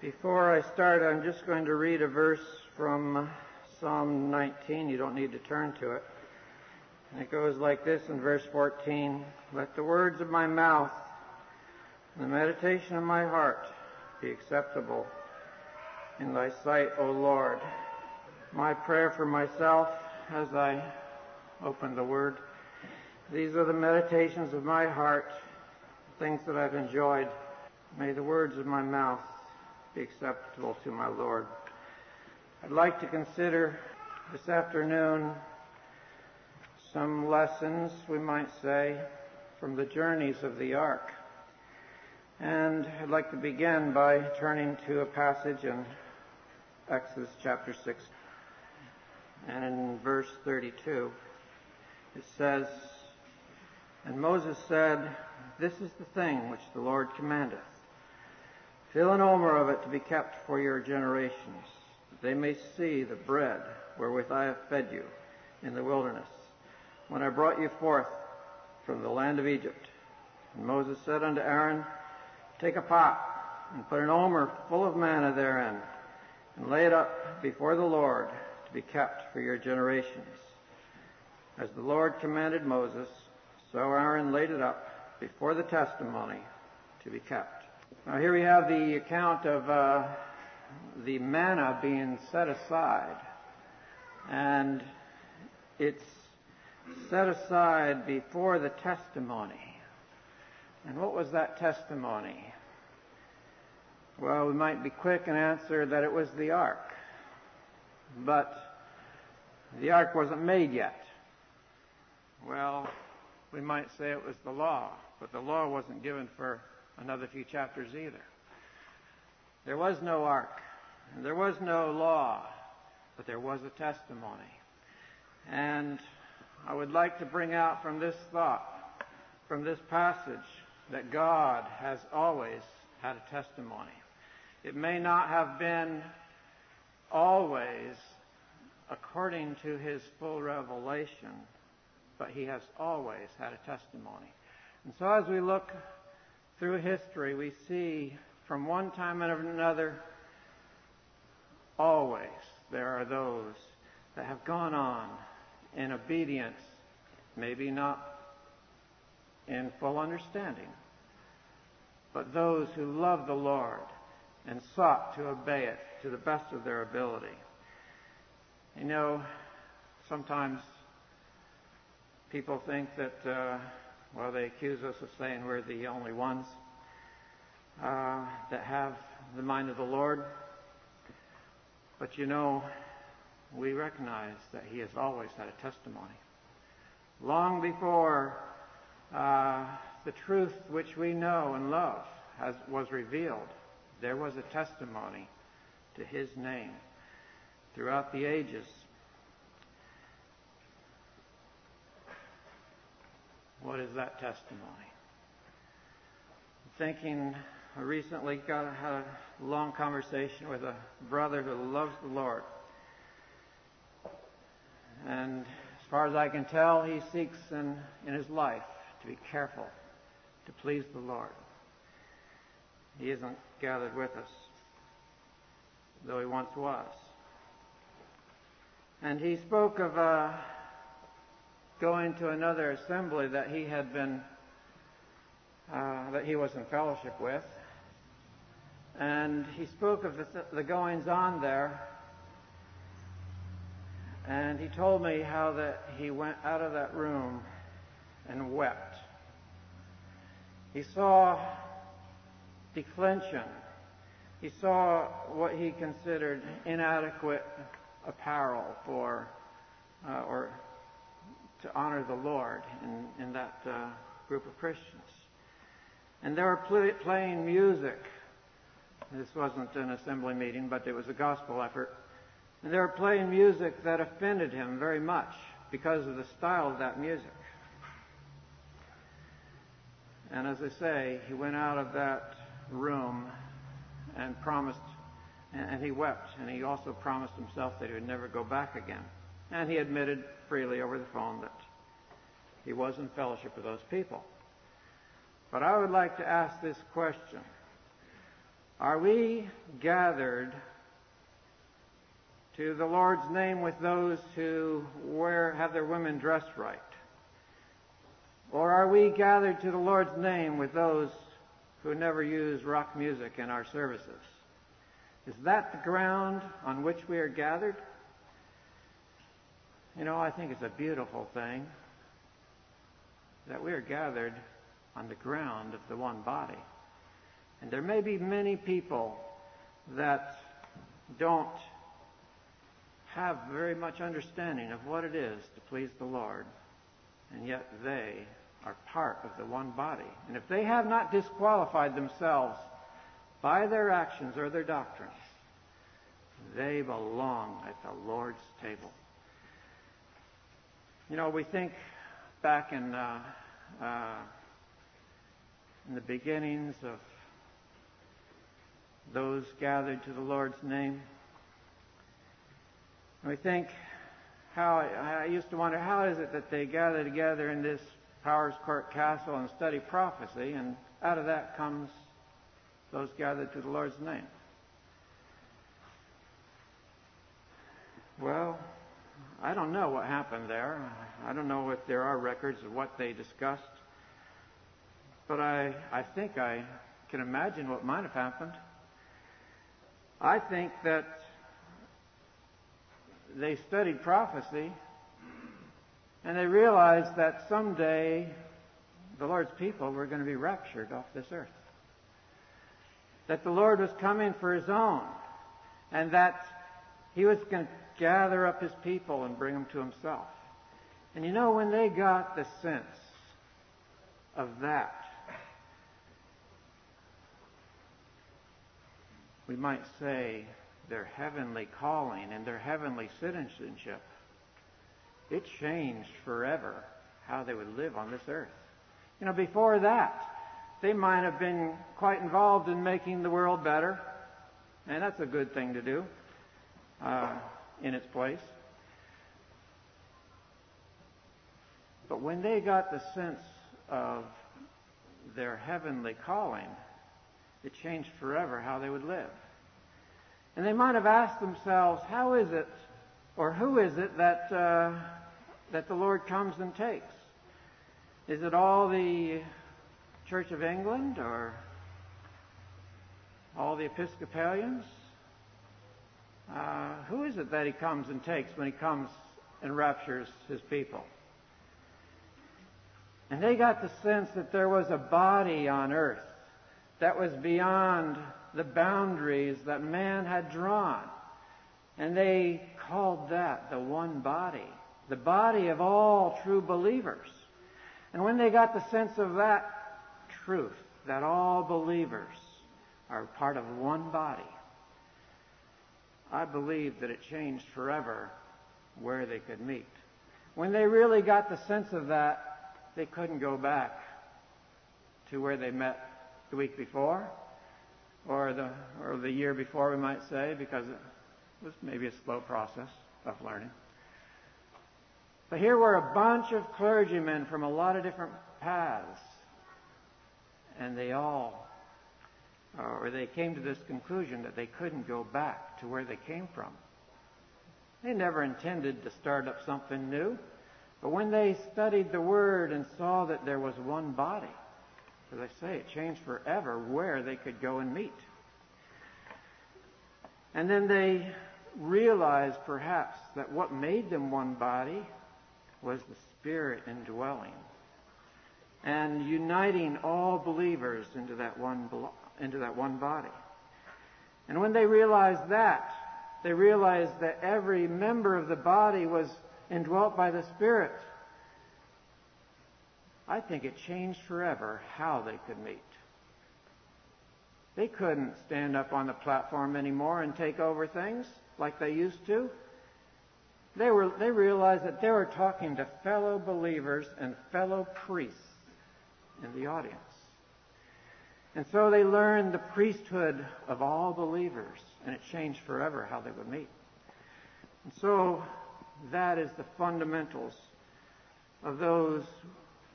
Before I start, I'm just going to read a verse from Psalm 19. You don't need to turn to it. And it goes like this in verse 14. Let the words of my mouth and the meditation of my heart be acceptable in thy sight, O Lord. My prayer for myself as I open the Word. These are the meditations of my heart, things that I've enjoyed. May the words of my mouth be acceptable to my Lord. I'd like to consider this afternoon some lessons, we might say, from the journeys of the Ark. And I'd like to begin by turning to a passage in Exodus chapter 6. And in verse 32, it says, And Moses said, This is the thing which the Lord commandeth. Fill an omer of it to be kept for your generations, that they may see the bread wherewith I have fed you in the wilderness, when I brought you forth from the land of Egypt. And Moses said unto Aaron, Take a pot, and put an omer full of manna therein, and lay it up before the Lord to be kept for your generations. As the Lord commanded Moses, so Aaron laid it up before the testimony to be kept. Now here we have the account of the manna being set aside. And it's set aside before the testimony. And what was that testimony? Well, we might be quick and answer that it was the ark. But the ark wasn't made yet. Well, we might say it was the law, but the law wasn't given for another few chapters either. There was no ark, and there was no law, but there was a testimony. And I would like to bring out from this thought, from this passage, that God has always had a testimony. It may not have been always according to his full revelation, but he has always had a testimony. And so as we look through history, we see from one time and another, always there are those that have gone on in obedience, maybe not in full understanding, but those who loved the Lord and sought to obey it to the best of their ability. You know, sometimes people think that, they accuse us of saying we're the only ones that have the mind of the Lord. But you know, we recognize that he has always had a testimony. Long before the truth which we know and love was revealed, there was a testimony to his name throughout the ages. What is that testimony? Thinking, I recently had a long conversation with a brother who loves the Lord. And as far as I can tell, he seeks in his life to be careful, to please the Lord. He isn't gathered with us, though he once was. And he spoke of going to another assembly that he had been, that he was in fellowship with. And he spoke of the goings on there. And he told me how that he went out of that room and wept. He saw declension. He saw what he considered inadequate apparel for, or to honor the Lord in that group of Christians. And they were playing music. This wasn't an assembly meeting, but it was a gospel effort. And they were playing music that offended him very much because of the style of that music. And as I say, he went out of that room and promised, and he wept, and he also promised himself that he would never go back again. And he admitted freely over the phone that he was in fellowship with those people. But I would like to ask this question. Are we gathered to the Lord's name with those who have their women dressed right? Or are we gathered to the Lord's name with those who never use rock music in our services? Is that the ground on which we are gathered? You know, I think it's a beautiful thing that we are gathered on the ground of the one body. And there may be many people that don't have very much understanding of what it is to please the Lord, and yet they are part of the one body. And if they have not disqualified themselves by their actions or their doctrines, they belong at the Lord's table. You know, we think back in the beginnings of those gathered to the Lord's name. We think I used to wonder, how is it that they gather together in this Powers Court Castle and study prophecy, and out of that comes those gathered to the Lord's name? Well, I don't know what happened there. I don't know if there are records of what they discussed. But I think I can imagine what might have happened. I think that they studied prophecy and they realized that someday the Lord's people were going to be raptured off this earth. That the Lord was coming for His own, and that He was going to gather up His people and bring them to Himself. And you know, when they got the sense of that, we might say their heavenly calling and their heavenly citizenship, it changed forever how they would live on this earth. You know, before that, they might have been quite involved in making the world better, and that's a good thing to do in its place. But when they got the sense of their heavenly calling, it changed forever how they would live. And they might have asked themselves, how is it, or who is it that the Lord comes and takes? Is it all the Church of England, or all the Episcopalians? Who is it that He comes and takes when He comes and raptures His people? And they got the sense that there was a body on earth that was beyond the boundaries that man had drawn. And they called that the one body, the body of all true believers. And when they got the sense of that truth, that all believers are part of one body, I believe that it changed forever where they could meet. When they really got the sense of that, they couldn't go back to where they met the week before, or the year before, we might say, because it was maybe a slow process of learning. But here were a bunch of clergymen from a lot of different paths, and they came to this conclusion that they couldn't go back to where they came from. They never intended to start up something new, but when they studied the Word and saw that there was one body, as I say, it changed forever where they could go and meet. And then they realized perhaps that what made them one body was the Spirit indwelling and uniting all believers into that one body. And when they realized that, they realized that every member of the body was indwelt by the Spirit. I think it changed forever how they could meet. They couldn't stand up on the platform anymore and take over things like they used to. They realized that they were talking to fellow believers and fellow priests in the audience. And so they learned the priesthood of all believers, and it changed forever how they would meet. And so that is the fundamentals of those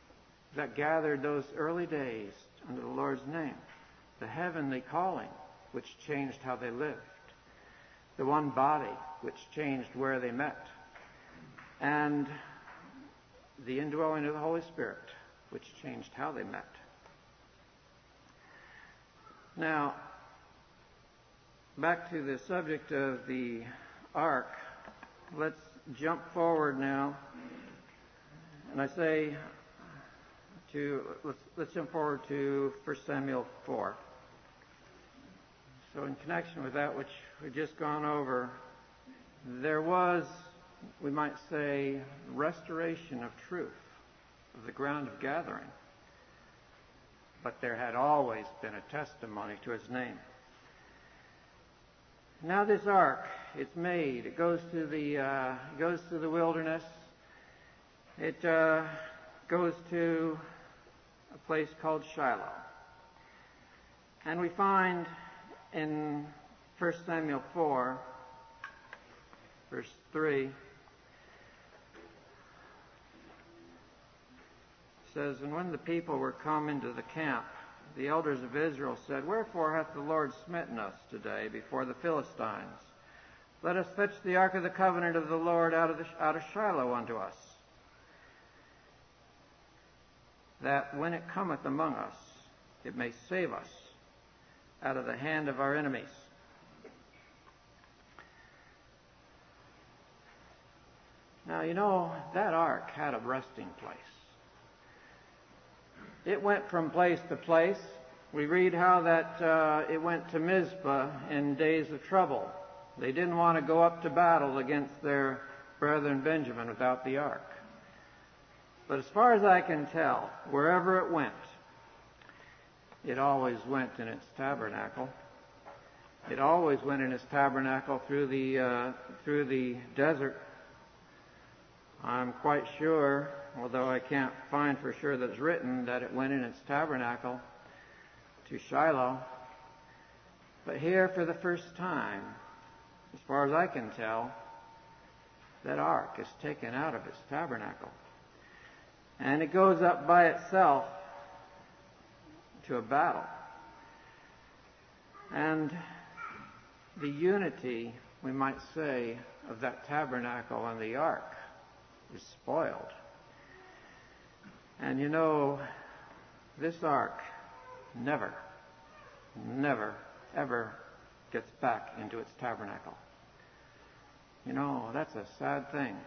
that gathered those early days under the Lord's name. The heavenly calling, which changed how they lived. The one body, which changed where they met. And the indwelling of the Holy Spirit, which changed how they met. Now, back to the subject of the ark, let's jump forward now. And I say let's jump forward to 1 Samuel 4. So in connection with that which we've just gone over, there was, we might say, restoration of truth, of the ground of gathering. But there had always been a testimony to his name. Now this ark, it's made. It goes to the wilderness. It goes to a place called Shiloh. And we find in 1 Samuel 4, verse 3, says, "And when the people were come into the camp, the elders of Israel said, Wherefore hath the Lord smitten us today before the Philistines? Let us fetch the ark of the covenant of the Lord out of Shiloh unto us, that when it cometh among us, it may save us out of the hand of our enemies." Now, you know, that ark had a resting place. It went from place to place. We read how that it went to Mizpah in days of trouble. They didn't want to go up to battle against their brethren Benjamin without the ark. But as far as I can tell, wherever it went, it always went in its tabernacle. It always went in its tabernacle through the desert. I'm quite sure, although I can't find for sure that it's written, that it went in its tabernacle to Shiloh. But here, for the first time, as far as I can tell, that ark is taken out of its tabernacle. And it goes up by itself to a battle. And the unity, we might say, of that tabernacle and the ark is spoiled. And you know, this ark never, ever gets back into its tabernacle. You know, that's a sad thing.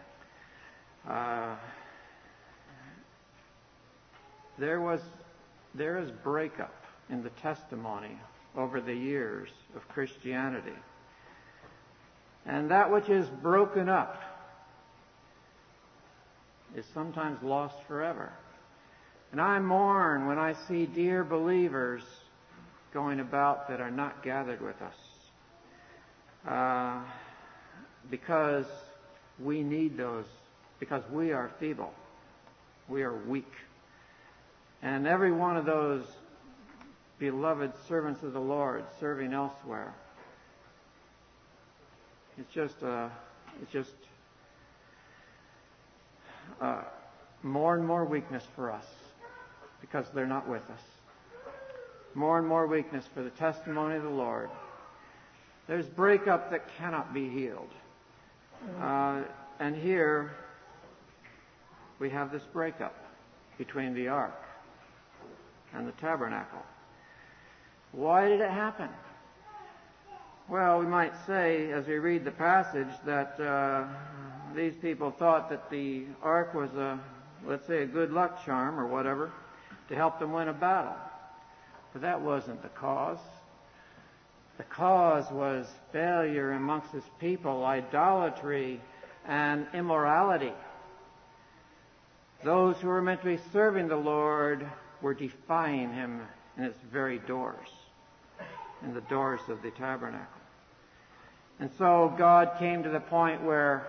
There is breakup in the testimony over the years of Christianity. And that which is broken up is sometimes lost forever. And I mourn when I see dear believers going about that are not gathered with us. Because we need those, because we are feeble. We are weak. And every one of those beloved servants of the Lord serving elsewhere, it's just more and more weakness for us because they're not with us. More and more weakness for the testimony of the Lord. There's breakup that cannot be healed. And here we have this breakup between the ark and the tabernacle. Why did it happen? Well, we might say, as we read the passage, that these people thought that the ark was let's say, a good luck charm or whatever to help them win a battle. But that wasn't the cause. The cause was failure amongst his people, idolatry and immorality. Those who were meant to be serving the Lord were defying him in its very doors, in the doors of the tabernacle. And so God came to the point where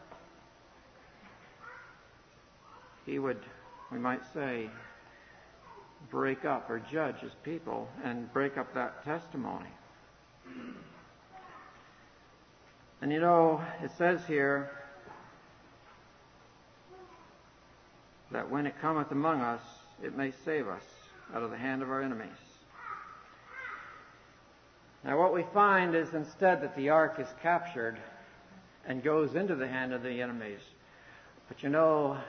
he would, we might say, break up or judge his people and break up that testimony. And you know, it says here that when it cometh among us, it may save us out of the hand of our enemies. Now what we find is instead that the ark is captured and goes into the hand of the enemies. But you know,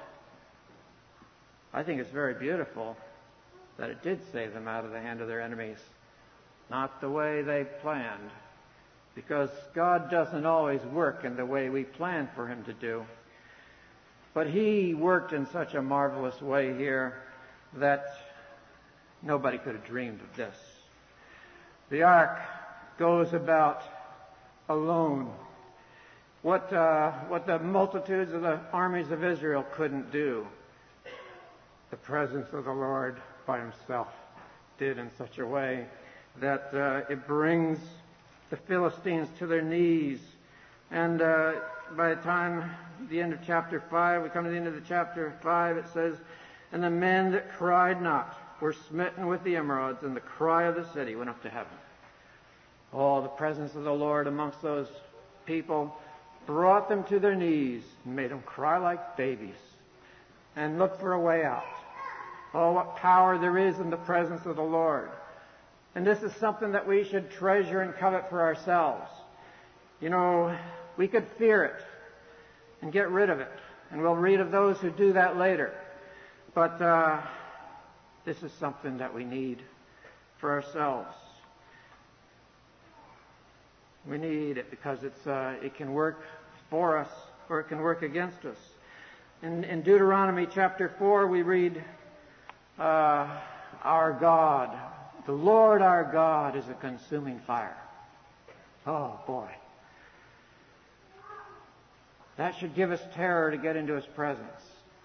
I think it's very beautiful that it did save them out of the hand of their enemies. Not the way they planned. Because God doesn't always work in the way we plan for Him to do. But He worked in such a marvelous way here that nobody could have dreamed of this. The ark goes about alone. What the multitudes of the armies of Israel couldn't do, the presence of the Lord by Himself did in such a way that it brings the Philistines to their knees. And by the time the end of chapter 5, we come to the end of the chapter 5, it says, "And the men that cried not were smitten with the emerods, and the cry of the city went up to heaven." Oh, the presence of the Lord amongst those people brought them to their knees and made them cry like babies and look for a way out. Oh, what power there is in the presence of the Lord. And this is something that we should treasure and covet for ourselves. You know, we could fear it and get rid of it. And we'll read of those who do that later. But this is something that we need for ourselves. We need it because it can work for us or it can work against us. In Deuteronomy chapter 4 we read, our God, the Lord our God is a consuming fire. Oh boy. That should give us terror to get into His presence.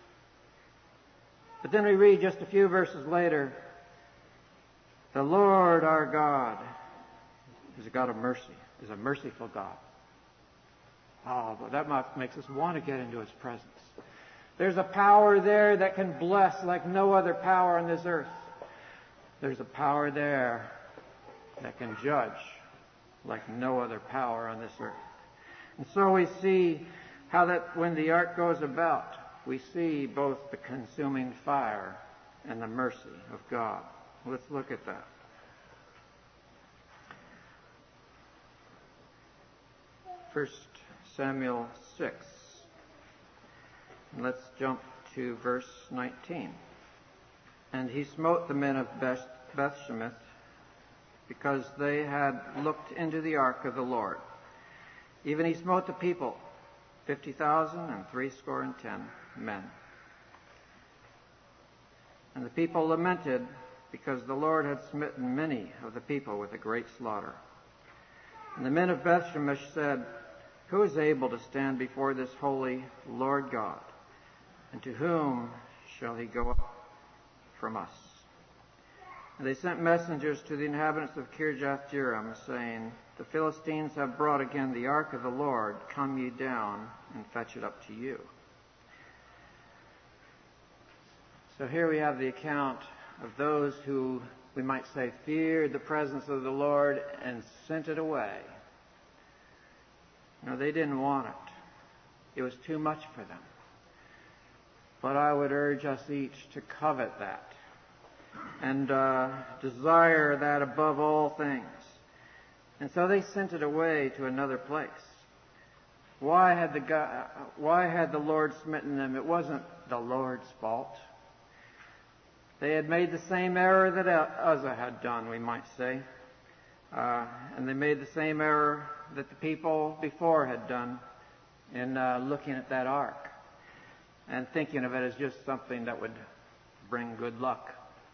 But then we read just a few verses later, the Lord our God is a God of mercy, is a merciful God. Oh, but that makes us want to get into His presence. There's a power there that can bless like no other power on this earth. There's a power there that can judge like no other power on this earth. And so we see how that when the ark goes about, we see both the consuming fire and the mercy of God. Let's look at that. First Samuel 6. And let's jump to verse 19. And he smote the men of Bethshemesh because they had looked into the ark of the Lord. Even he smote the people, 50,010 men. And the people lamented because the Lord had smitten many of the people with a great slaughter. And the men of Bethshemesh said, "Who is able to stand before this holy Lord God? And to whom shall he go up from us?" And they sent messengers to the inhabitants of Kirjath-jearim, saying, "The Philistines have brought again the ark of the Lord. Come ye down and fetch it up to you." So here we have the account of those who, we might say, feared the presence of the Lord and sent it away. No, they didn't want it. It was too much for them. But I would urge us each to covet that and desire that above all things. And so they sent it away to another place. Why had the Lord smitten them? It wasn't the Lord's fault. They had made the same error that Uzzah had done, we might say. And they made the same error that the people before had done in looking at that ark and thinking of it as just something that would bring good luck.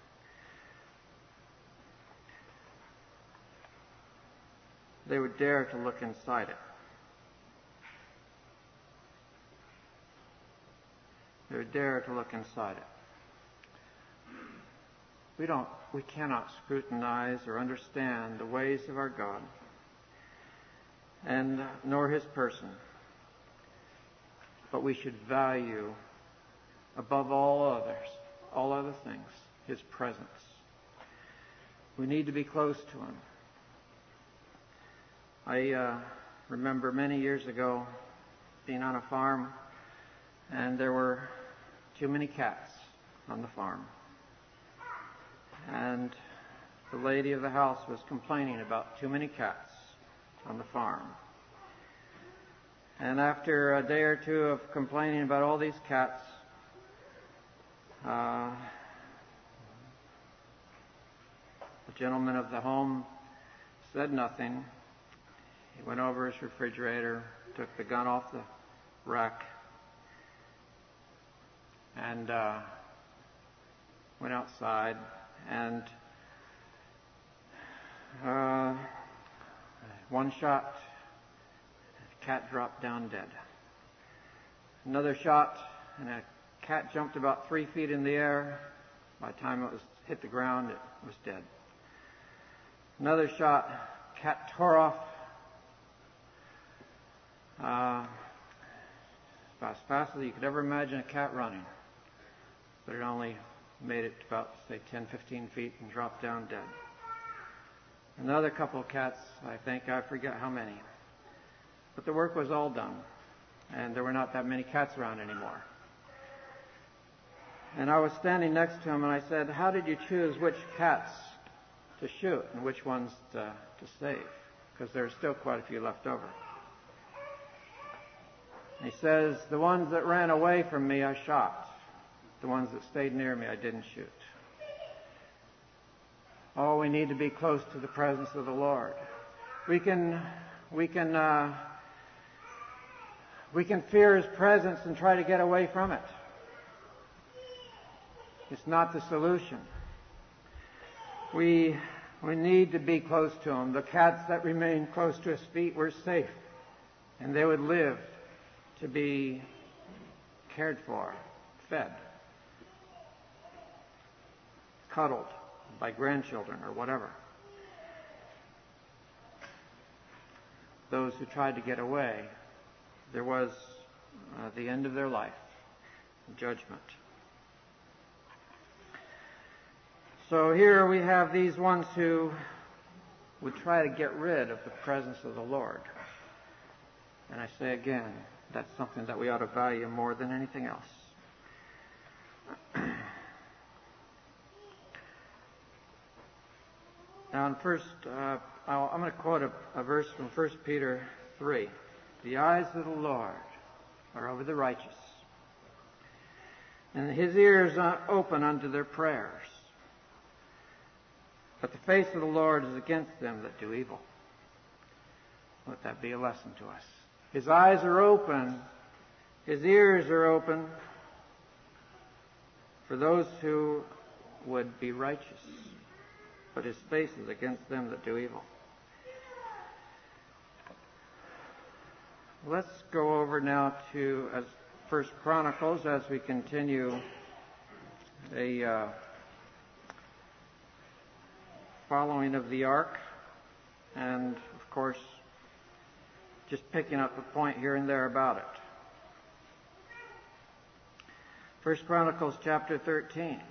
They would dare to look inside it. They would dare to look inside it. We cannot scrutinize or understand the ways of our God, and nor His person. But we should value above all other things, His presence. We need to be close to Him. I remember many years ago being on a farm, and there were too many cats on the farm. And the lady of the house was complaining about too many cats on the farm. And after a day or two of complaining about all these cats, the gentleman of the home said nothing. He went over his refrigerator, took the gun off the rack, and went outside, and one shot, the cat dropped down dead. Another shot, and a cat jumped about 3 feet in the air. By the time it hit the ground, it was dead. Another shot, cat tore off about as fast as you could ever imagine a cat running. But it only made it about, say, 10, 15 feet and dropped down dead. Another couple of cats, I forget how many. But the work was all done, and there were not that many cats around anymore. And I was standing next to him, and I said, "How did you choose which cats to shoot and which ones to save? Because there's still quite a few left over." And he says, "The ones that ran away from me, I shot. The ones that stayed near me, I didn't shoot." Oh, we need to be close to the presence of the Lord. We can fear His presence and try to get away from it. It's not the solution. We need to be close to Him. The cats that remained close to His feet were safe, and they would live to be cared for, fed, cuddled by grandchildren or whatever. Those who tried to get away, there was the end of their life, judgment. So here we have these ones who would try to get rid of the presence of the Lord. And I say again, that's something that we ought to value more than anything else. Now, I'm going to quote a verse from 1 Peter 3. "The eyes of the Lord are over the righteous, and His ears are open unto their prayers. But the face of the Lord is against them that do evil." Let that be a lesson to us. His eyes are open, His ears are open for those who would be righteous, but His face is against them that do evil. Let's go over now to First Chronicles as we continue a following of the ark, and of course just picking up a point here and there about it. First Chronicles chapter 13.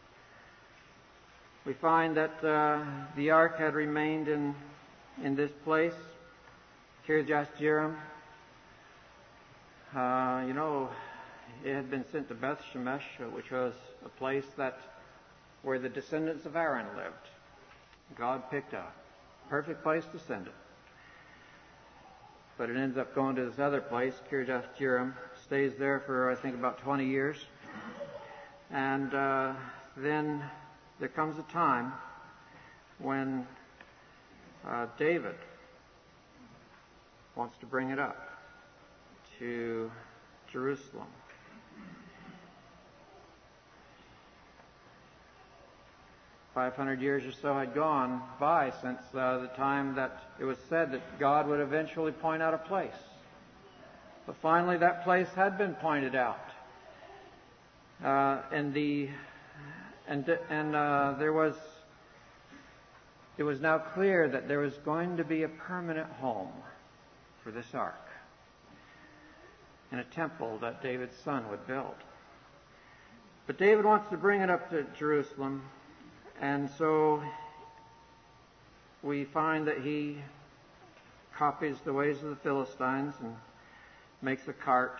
We find that the ark had remained in this place, Kirjath-jearim. It had been sent to Beth Shemesh, which was a place where the descendants of Aaron lived. God picked a perfect place to send it. But it ends up going to this other place, Kirjath-jearim. Stays there for, I think, about 20 years. And then there comes a time when David wants to bring it up to Jerusalem. "500 years or so had gone by since the time that it was said that God would eventually point out a place. But finally that place had been pointed out. It was now clear that there was going to be a permanent home for this ark, and a temple that David's son would build. But David wants to bring it up to Jerusalem, and so we find that he copies the ways of the Philistines and makes a cart.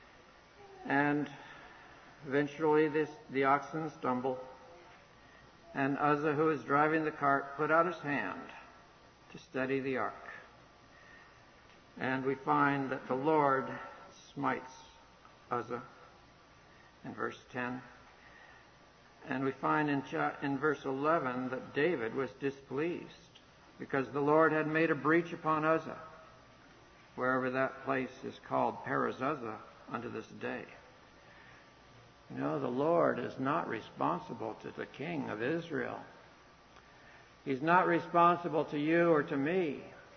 And eventually the oxen stumble, And Uzzah, who was driving the cart, put out his hand to steady the ark. And we find that the Lord smites Uzzah in verse 10. And we find in verse 11 that David was displeased because the Lord had made a breach upon Uzzah, wherever that place is called Perez-Uzzah unto this day. You know, the Lord is not responsible to the king of Israel. He's not responsible to you or to me.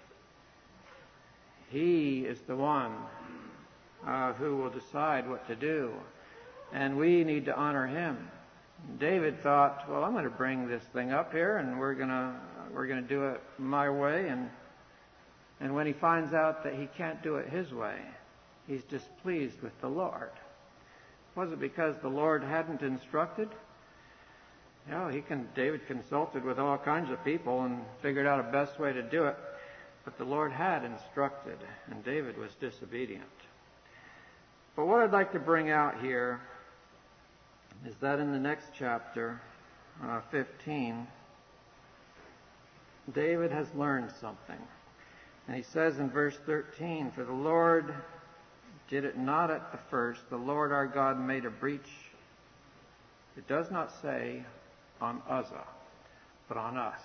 He is the one who will decide what to do, and we need to honor him. David thought, well, I'm going to bring this thing up here, and we're going to do it my way. And when he finds out that he can't do it his way, he's displeased with the Lord. Was it because the Lord hadn't instructed? You know, David consulted with all kinds of people and figured out a best way to do it. But the Lord had instructed, and David was disobedient. But what I'd like to bring out here is that in the next chapter, 15, David has learned something. And he says in verse 13, "For the Lord did it not at the first, the Lord our God made a breach." It does not say on Uzzah, but on us.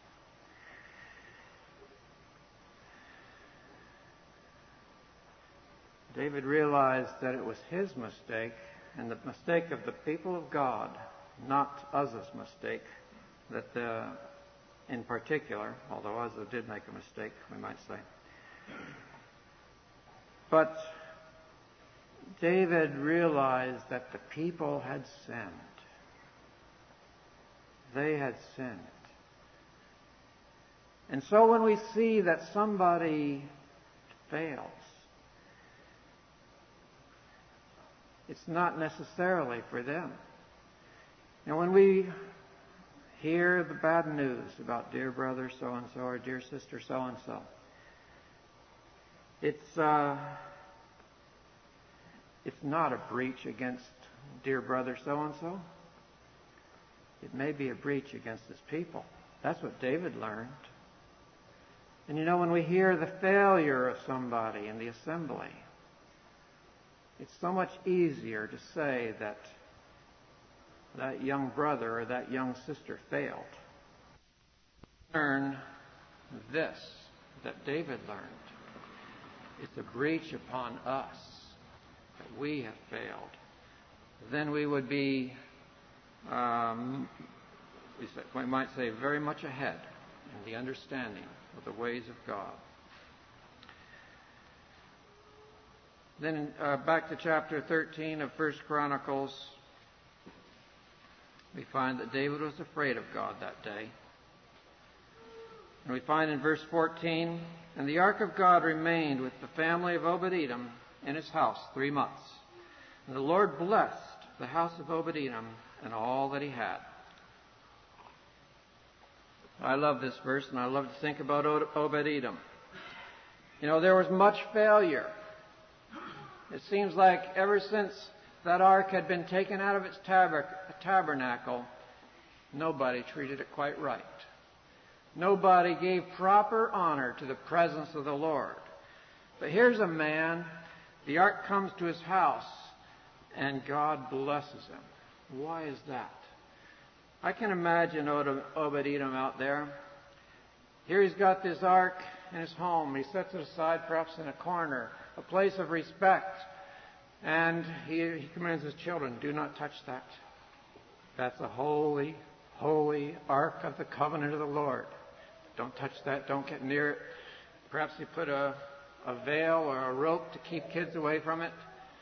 David realized that it was his mistake and the mistake of the people of God, not Uzzah's mistake, that in particular, although Uzzah did make a mistake, we might say. But David realized that the people had sinned. They had sinned. And so when we see that somebody fails, it's not necessarily for them. And when we hear the bad news about dear brother so-and-so or dear sister so-and-so, it's not a breach against dear brother so-and-so. It may be a breach against his people. That's what David learned. And you know, when we hear the failure of somebody in the assembly, it's so much easier to say that that young brother or that young sister failed. Learn this, that David learned. It's a breach upon us that we have failed. Then we would be, we might say, very much ahead in the understanding of the ways of God. Then back to chapter 13 of 1 Chronicles, we find that David was afraid of God that day. And we find in verse 14, "And the ark of God remained with the family of Obed-Edom in his house 3 months. And the Lord blessed the house of Obed-Edom and all that he had." I love this verse, and I love to think about Obed-Edom. You know, there was much failure. It seems like ever since that ark had been taken out of its tabernacle, nobody treated it quite right. Nobody gave proper honor to the presence of the Lord. But here's a man, the ark comes to his house, and God blesses him. Why is that? I can imagine Obed-Edom out there. Here he's got this ark in his home. He sets it aside perhaps in a corner, a place of respect. And he commands his children, do not touch that. That's a holy, holy ark of the covenant of the Lord. Don't touch that. Don't get near it. Perhaps he put a veil or a rope to keep kids away from it.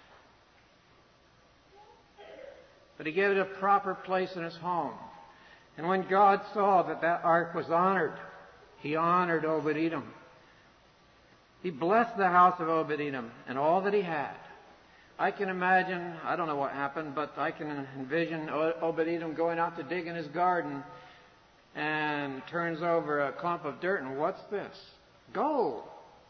But he gave it a proper place in his home. And when God saw that that ark was honored, he honored Obed-Edom. He blessed the house of Obed-Edom and all that he had. I can imagine, I don't know what happened, but I can envision Obed-Edom going out to dig in his garden and turns over a clump of dirt, and what's this? Gold.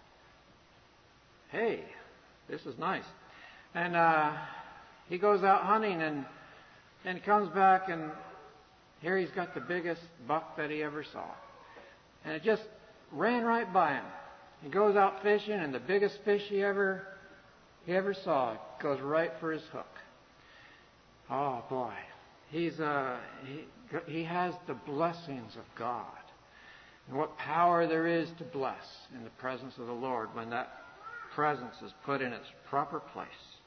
Hey, this is nice. And he goes out hunting and comes back, and Here he's got the biggest buck that he ever saw. And it just ran right by him. He goes out fishing, and the biggest fish he ever saw goes right for his hook. Oh boy, he has the blessings of God, and what power there is to bless in the presence of the Lord when that presence is put in its proper place.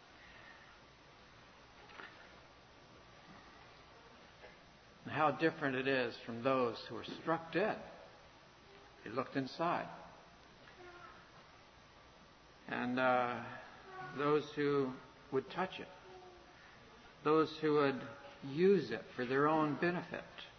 And how different it is from those who are struck dead. He looked inside. And those who would touch it, those who would use it for their own benefit.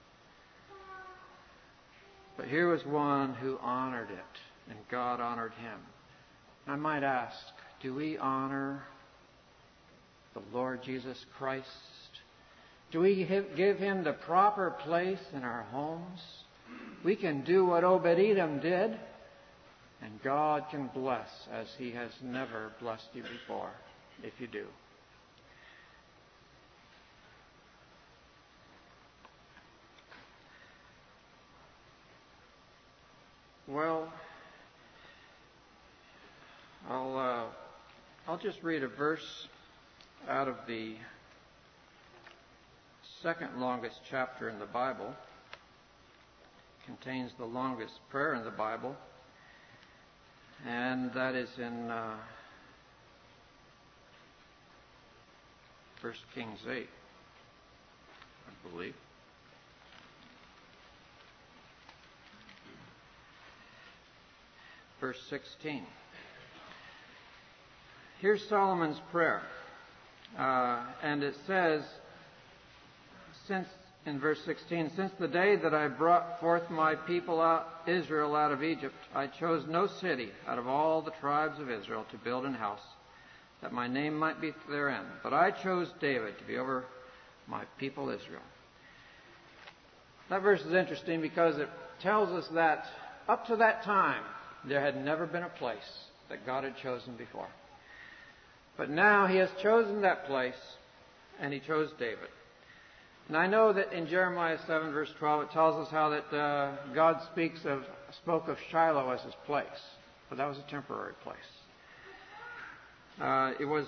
But here was one who honored it, and God honored him. I might ask, do we honor the Lord Jesus Christ? Do we give him the proper place in our homes? We can do what Obed-Edom did, and God can bless as he has never blessed you before, if you do. Well, I'll just read a verse out of the second longest chapter in the Bible. It contains the longest prayer in the Bible, and that is in 1 Kings 8, I believe. Verse 16. Here's Solomon's prayer. And it says, in verse 16, since the day that I brought forth my people Israel out of Egypt, I chose no city out of all the tribes of Israel to build an house, that my name might be therein. But I chose David to be over my people Israel. That verse is interesting because it tells us that up to that time, there had never been a place that God had chosen before. But now he has chosen that place, and he chose David. And I know that in Jeremiah 7, verse 12, it tells us how that God spoke of Shiloh as his place. But that was a temporary place. It was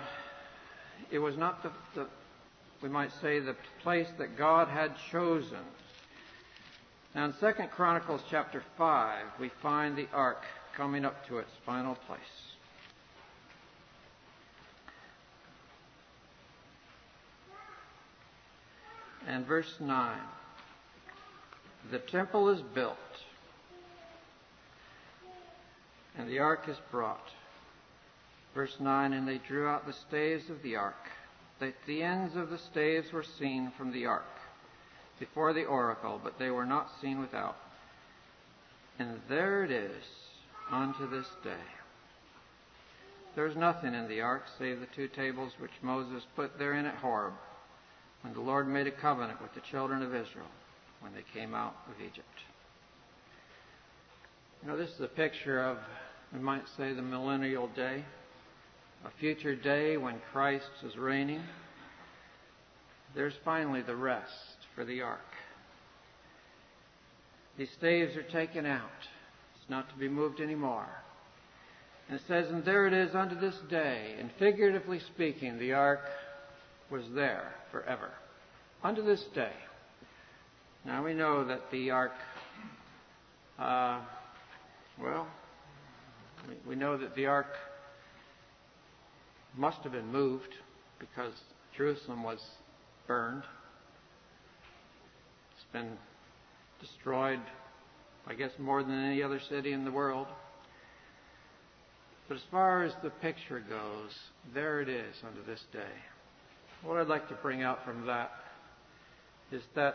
not we might say, the place that God had chosen. Now in 2 Chronicles chapter 5, we find the ark coming up to its final place. And verse 9, the temple is built, and the ark is brought. Verse 9, and they drew out the staves of the ark, that the ends of the staves were seen from the ark, before the oracle, but they were not seen without. And there it is unto this day. There is nothing in the ark save the two tables which Moses put therein at Horeb, when the Lord made a covenant with the children of Israel when they came out of Egypt. This is a picture of, we might say, the millennial day, a future day when Christ is reigning. There's finally the rest for the ark. These staves are taken out. It's not to be moved anymore. And it says, and there it is unto this day. And figuratively speaking, the ark was there forever, unto this day. Now we know that the ark, we know that the ark must have been moved because Jerusalem was burned. It's been destroyed, I guess, more than any other city in the world. But as far as the picture goes, there it is unto this day. What I'd like to bring out from that is that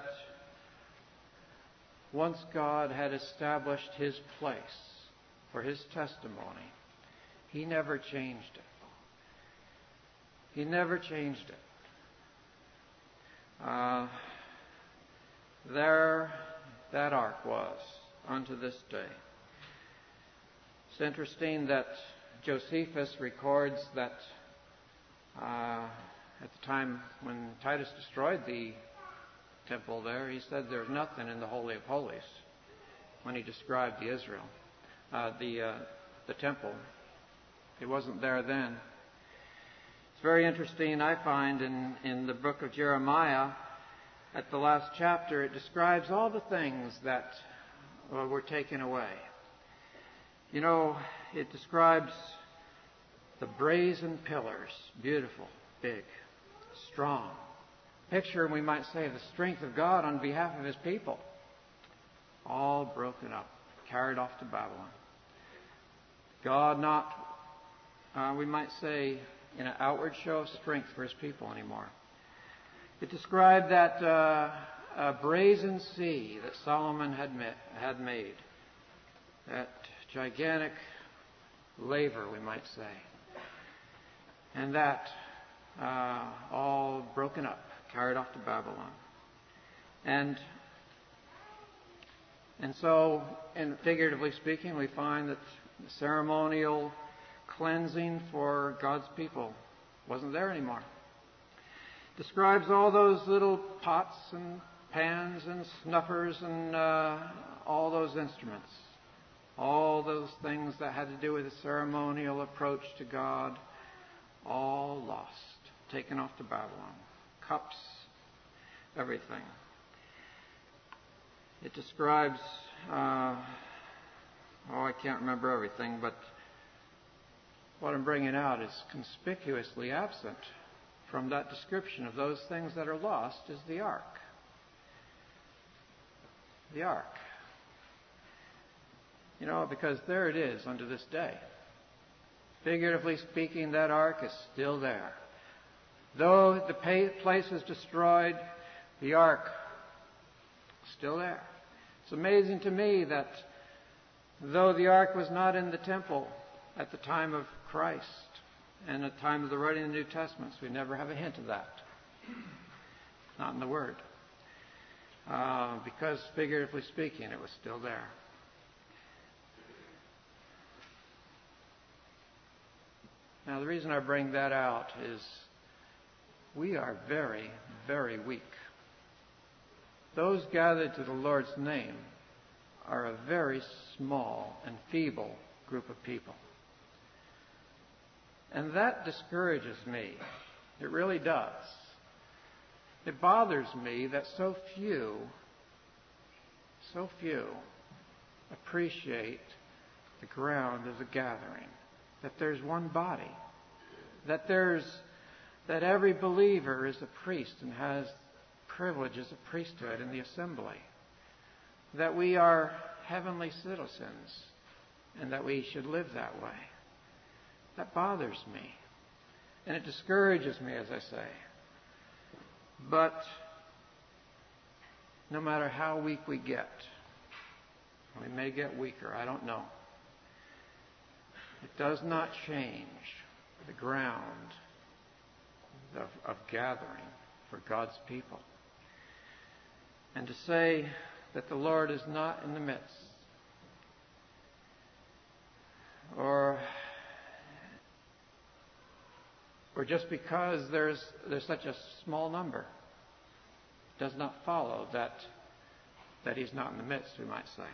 once God had established his place for his testimony, he never changed it. He never changed it. There that ark was unto this day. It's interesting that Josephus records that at the time when Titus destroyed the temple there. He said there's nothing in the Holy of Holies when he described the temple. It wasn't there then. It's very interesting, I find, in the book of Jeremiah, at the last chapter, it describes all the things that were taken away. You know, it describes the brazen pillars, beautiful, big, strong. Picture, we might say, the strength of God on behalf of His people. All broken up, carried off to Babylon. God not, we might say, in an outward show of strength for His people anymore. It described that brazen sea that Solomon had made. That gigantic laver, we might say. And that all broken up, carried off to Babylon. And so, and figuratively speaking, we find that the ceremonial cleansing for God's people wasn't there anymore. Describes all those little pots and pans and snuffers and all those instruments. All those things that had to do with the ceremonial approach to God, all lost, taken off to Babylon. Cups, everything. It describes, I can't remember everything, but what I'm bringing out is conspicuously absent from that description of those things that are lost is the ark. The ark. You know, because there it is unto this day. Figuratively speaking, that ark is still there. Though the place is destroyed, the ark is still there. It's amazing to me that though the ark was not in the temple at the time of Christ and at the time of the writing of the New Testaments, we never have a hint of that. Not in the Word. Because figuratively speaking, it was still there. Now, the reason I bring that out is we are very, very weak. Those gathered to the Lord's name are a very small and feeble group of people. And that discourages me. It really does. It bothers me that so few appreciate the ground of the gathering. That there's one body. That every believer is a priest and has privileges of priesthood in the assembly. That we are heavenly citizens and that we should live that way. That bothers me. And it discourages me, as I say. But no matter how weak we get, we may get weaker, I don't know. It does not change the ground of gathering for God's people. And to say that the Lord is not in the midst, or just because there's such a small number, does not follow that He's not in the midst, we might say.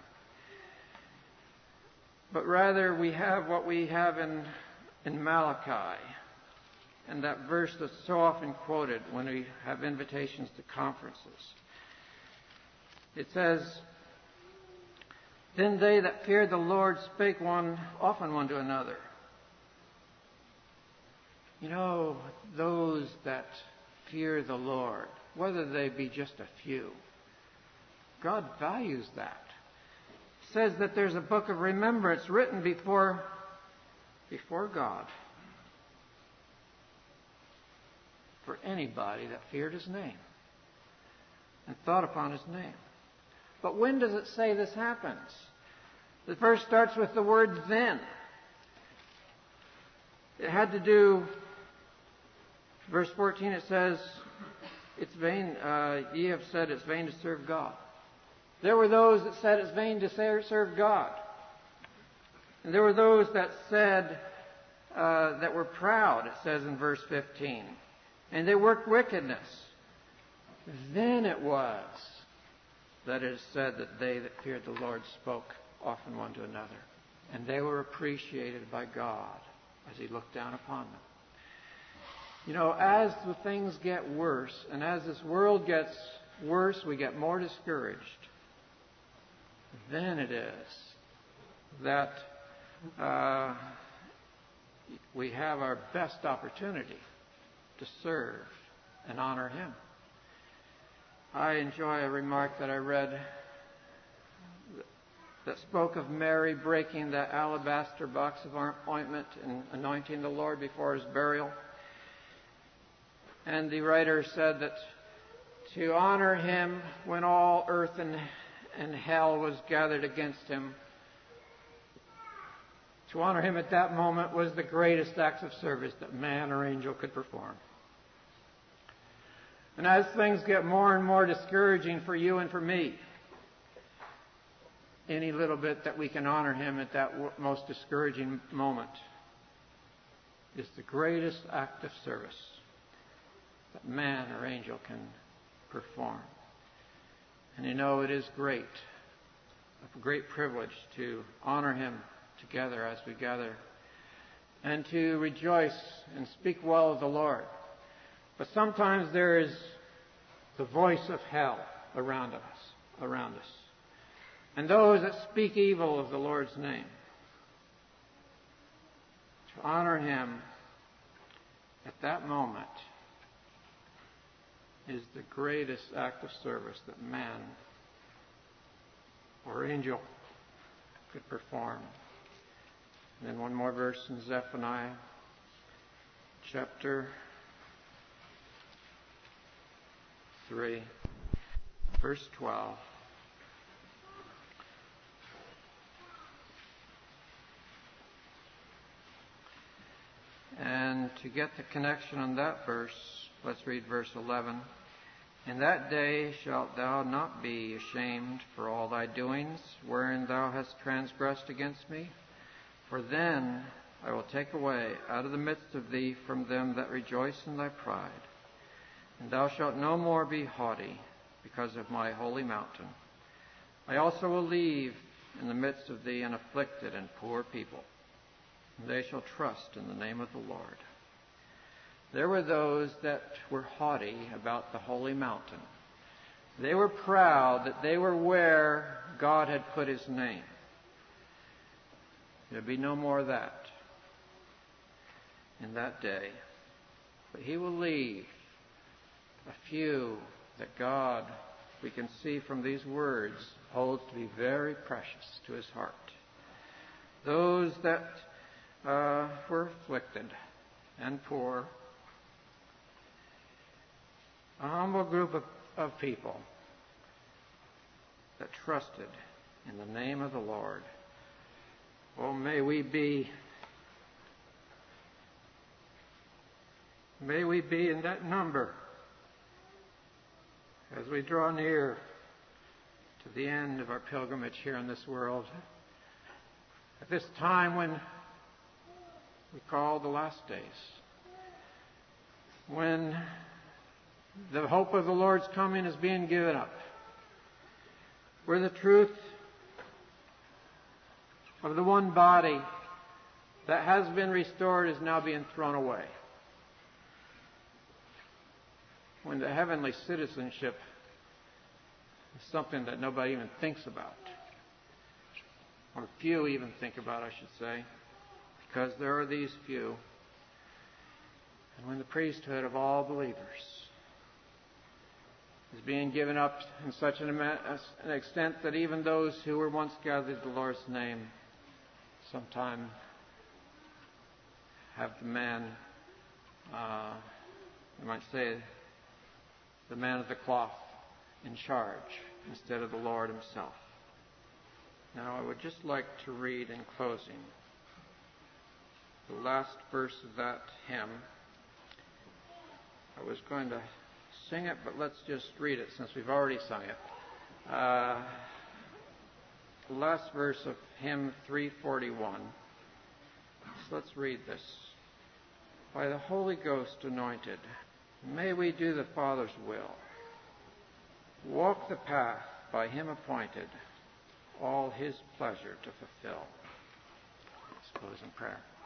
But rather, we have what we have in Malachi, and that verse that's so often quoted when we have invitations to conferences. It says, "Then they that feared the Lord spake often one to another." You know, those that fear the Lord, whether they be just a few, God values that. It says that there's a book of remembrance written before God for anybody that feared His name and thought upon His name. But when does it say this happens? The verse starts with the word then. It had to do, verse 14, it says, it's vain, ye have said it's vain to serve God. There were those that said it's vain to serve God. And there were those that said, that were proud, it says in verse 15. And they worked wickedness. Then it was that it is said that they that feared the Lord spoke often one to another. And they were appreciated by God as He looked down upon them. You know, as the things get worse, and as this world gets worse, we get more discouraged. Then it is that we have our best opportunity to serve and honor Him. I enjoy a remark that I read that spoke of Mary breaking the alabaster box of ointment and anointing the Lord before His burial. And the writer said that to honor Him when all earth and hell was gathered against Him, to honor Him at that moment was the greatest act of service that man or angel could perform. And as things get more and more discouraging for you and for me, any little bit that we can honor Him at that most discouraging moment is the greatest act of service that man or angel can perform. And you know, it is a great privilege to honor Him together as we gather and to rejoice and speak well of the Lord. But sometimes there is the voice of hell around us. And those that speak evil of the Lord's name. To honor Him at that moment is the greatest act of service that man or angel could perform. And then one more verse in Zephaniah chapter 3, verse 12. And to get the connection on that verse, let's read verse 11. In that day shalt thou not be ashamed for all thy doings, wherein thou hast transgressed against me. For then I will take away out of the midst of thee from them that rejoice in thy pride. And thou shalt no more be haughty because of my holy mountain. I also will leave in the midst of thee an afflicted and poor people. And they shall trust in the name of the Lord. There were those that were haughty about the holy mountain. They were proud that they were where God had put His name. There'll be no more of that in that day. But He will leave a few that God, we can see from these words, holds to be very precious to His heart. Those that were afflicted and poor. A humble group of people that trusted in the name of the Lord. Oh, may we be in that number as we draw near to the end of our pilgrimage here in this world. At this time when we call the last days, when the hope of the Lord's coming is being given up, where the truth of the one body that has been restored is now being thrown away, when the heavenly citizenship is something that nobody even thinks about, or few even think about, I should say, because there are these few, and when the priesthood of all believers is being given up in such an extent that even those who were once gathered in the Lord's name sometime have the man, you might say, the man of the cloth in charge instead of the Lord Himself. Now I would just like to read in closing the last verse of that hymn. I was going to sing it, but let's just read it since we've already sung it. The last verse of hymn 341. So let's read this. By the Holy Ghost anointed, may we do the Father's will. walk the path by him appointed, all his pleasure to fulfill. Let's close in prayer.